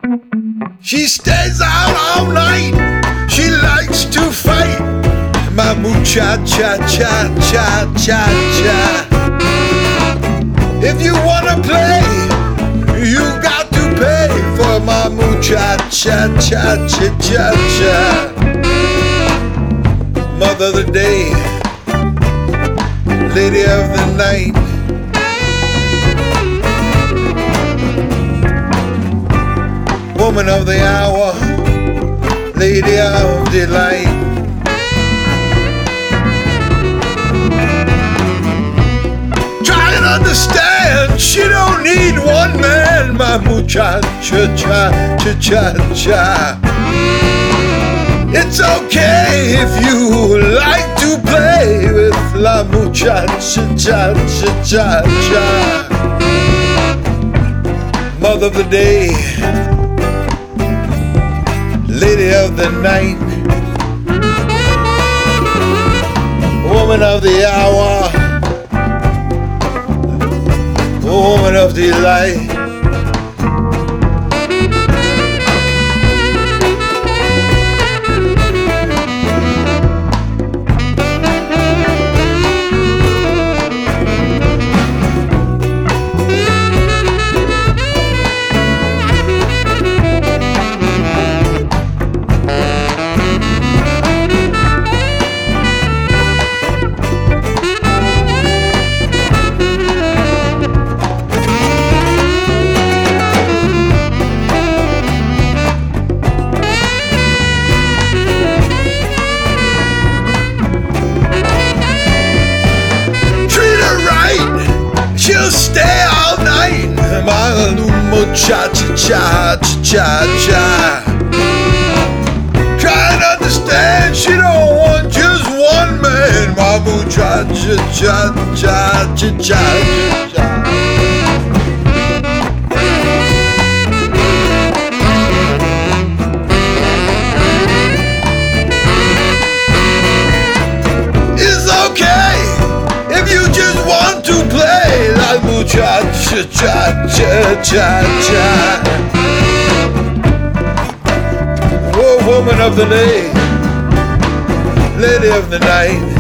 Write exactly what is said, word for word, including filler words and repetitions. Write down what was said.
She stays out all night. She likes to fight. My mucha-cha-cha-cha-cha-cha. If you wanna play, you got to pay for my mucha-cha-cha-cha-cha-cha. Mother of the day, lady of the night. Woman of the hour, lady of delight. Try and understand, she don't need one man, my mucha-cha-cha-cha-cha. It's okay if you like to play with la mucha-cha-cha-cha-cha. Mother of the day, lady of the night, woman of the hour, woman of delight. She'll stay all night, my mucha-cha-cha-cha-cha. Try and understand, she don't want just one man, my mucha-cha-cha-cha-cha-cha. It's okay if you just want to play like mucha-cha-cha-cha-cha. Oh, woman of the day, lady of the night.